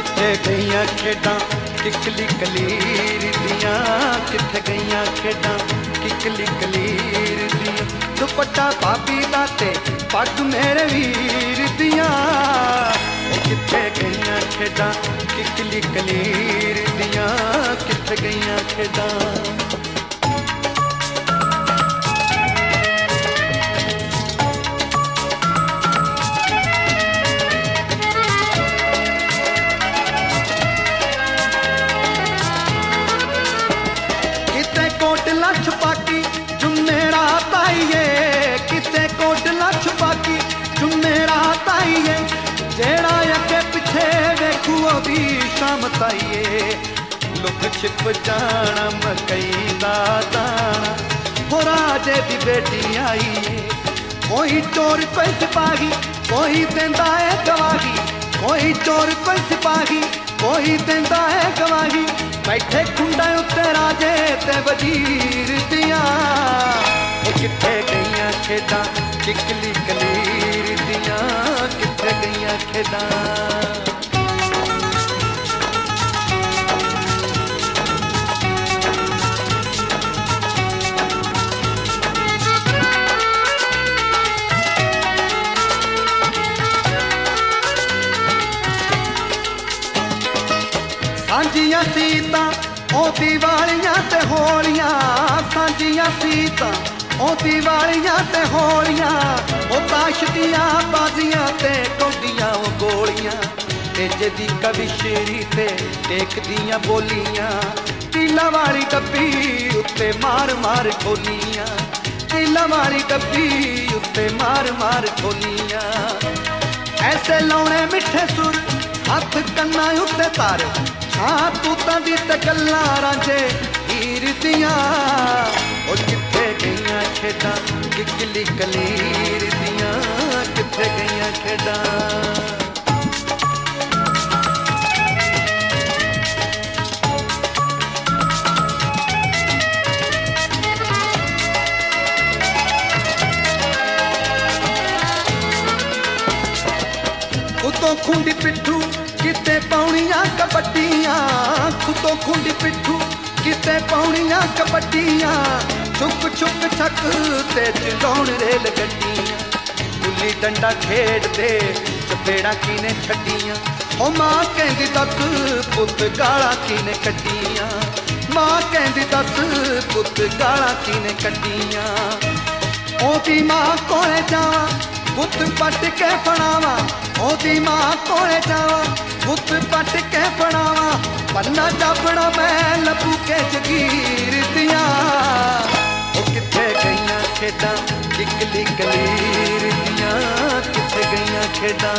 किथे गईयां खेडां किकली कलीर दियां, किथे गईयां खेडां किकली कलीर दियां। दुपट्टा भाभी दा ते पग मेरे वीर दियां, किथे गईयां खेडां किकली कलीर दियां, किथे गईयां खेडां। कोटला छुपाकी जुमेरा ताईए, किते कोटला छुपाकी जुमेरा ताईए, जेड़ा अगे पिछे वेखू ओदी शाम ताईए। लुक छिप जाना मकई दा दाना, हो राजे दी बेटी आईए। कोई चोर कोई सिपाही कोई देंदा है गवाही, कोई चोर कोई सिपाही कोई देंदा है गवाही। बैठे खुंडा उत्ते राजे ते वजीर दियां, किथे गईयां खेडां किकली कलीर दियां, किथे गईयां खेडां। सांझियां सीतां ओ दिवालियां ते होलियां, सांझियां सीतां ओ दिवालियां ते होलियां। ओ ताश दियां बाजियां ते कौडियां ओ गोलियां, तेजे दी कविशेरी ते टेक दियां बोलियां। टीला वाली डब्बी उत्ते मार मार खोलियां, टीला वाली डब्बी उत्ते मार मार खोलियां। ऐसे लौने मिठे सुर हथ कन्ना उत्ते तार, हाँ तूतां दी ते गल्लां रांझे हीर दियां। ओ किथे गईयां खेडां किकली कलीर दियां, किथे गईयां खेडां। खुदों खुंडी पिट्ठू किते पौनियां कबड्डियां, खुदों खुंडी पिट्ठू किते पौनियां कबड्डियां। छुक छुक छक ते चलाउण रेल गड्डियां, गुल्ली डंडा खेड दे चपेड़ा किने छड्डियां। ओ मां कहंदी दस पुत गालां किने कड्डियां, मां कहंदी दस पुत गालां किने कड्डियां। ओदी मां कोले जावां पुत पट के फड़ावां, ओदी मां कोले जावां पुत पट के फड़ावां। पन्ना जाबड़ा मैं लबू के जगीर दियां, ओ किथे गईयां खेडां किकली कलीर दियां, किथे गईयां खेडां।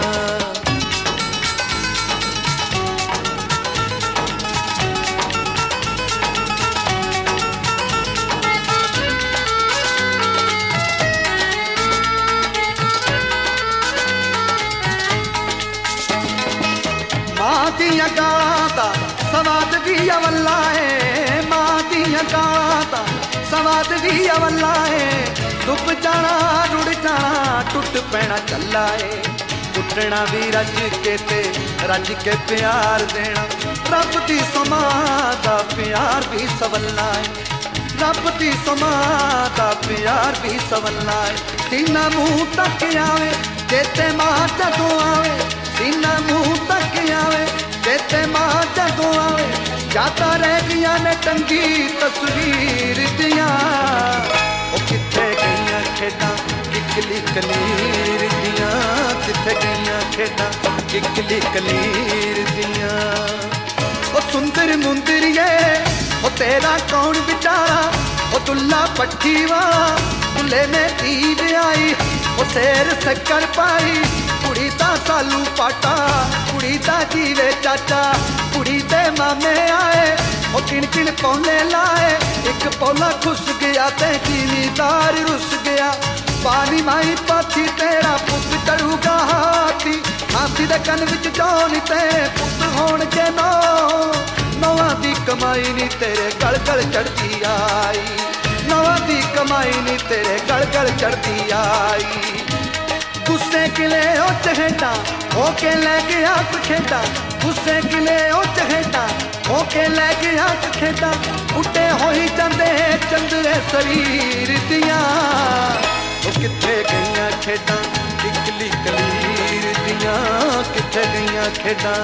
मां दियां गालां दा सवाद भी अवल्ला है, मां दियां गालां दा सवाद भी अवल्ला है। डुब जाना रुड़ जाना टुट पैना चला है, टुटना भी रज के ते रज के प्यार देना। रब दी समा दा प्यार भी सवल्ला है, रब दी समा दा प्यार भी सवल्ला है। सीना मुंह तक आवे जेते मां जदों आवे, सीना मुंह तक आवे जेते मां जदों आवे। जाता रह गईयां ने टंगी तस्वीर दियां, ओ किथे गईयां खेडां किकली कलीर दियां, किथे गईयां खेडां किकली कलीर दियां। ओ सुंदर मुंदरिए ओ तेरा कौन बिचारा, ओ दुल्ला पट्टी वाला दुल्ले में ईद आई। ओ शेर शक्कर पाई कुड़ी दा सालू पाटा, कुड़ी दा जीवे चाचा, कुड़ी दे मामे आए ओ किन किन पौने लाए। एक पौला खुस गया ते जिमीदार रुस गया, पानी माई पाथी तेरा पुत चढ़ूगा हाथी। हाथी दे कन विच जौन ते पुत होणगे नौ, नौवां दी कमाई नी तेरे गल गल चढ़दी आई, नौवां दी कमाई नी तेरे गल गल चढ़दी आई। गुस्से किले ओ चहेटा होके ले गया खेटा गुस्से किले ओ चहेटा होके ले गया खेटा उठे होई जांदे चंदरे शरीर दियां ओ किथे गईयां खेडां इकली कलीर दियां किथे गईयां खेडां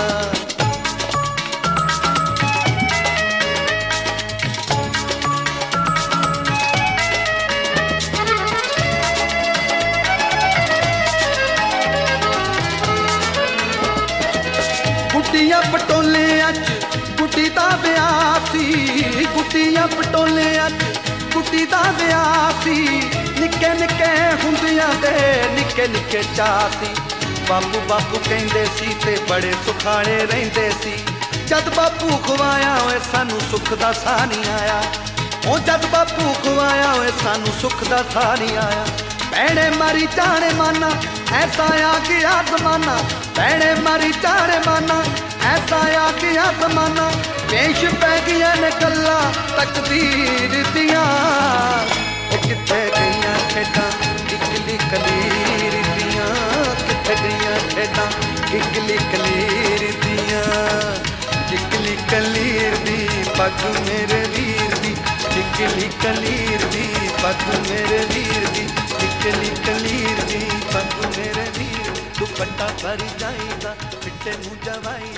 गुड्डियां पटोलियां च गुड्डी दा ब्याह सी गुड्डियां पटोलियां च गुड्डी दा ब्याह सी निक्के निक्के हुंदियां दे निक्के निक्के चाह सी बापू बापू कहंदे सी ते बड़े सुखाने रहिंदे सी जद बापू खवाया होए सानू सुख दा साह नहीं आया ओ जद बापू खवाया होए सानू सुख दा साह नहीं आया भैणे मारी जाने माना ऐसा आ गया जमाना भैणे मारी जाने माना ऐसा आ गया जमाना पेश पै गया ने गल्लां तकदीर दियां ओ किथे गईयां खेडां इकली कलीर दियां किथे गईयां खेडां इकली कलीर दियां इकली कलीर दी पग मेरे वीर दी इकली कलीर दी पग मेरे वीर दी इकली कलीर दी पग मेरे वीर दुपट्टा भर जाईदा पिट्टे मुंह जवाई